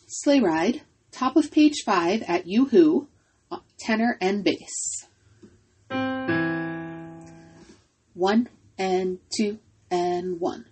Sleigh Ride, top of page 5 at Yoo-Hoo, tenor and bass. 1 and 2 and 1.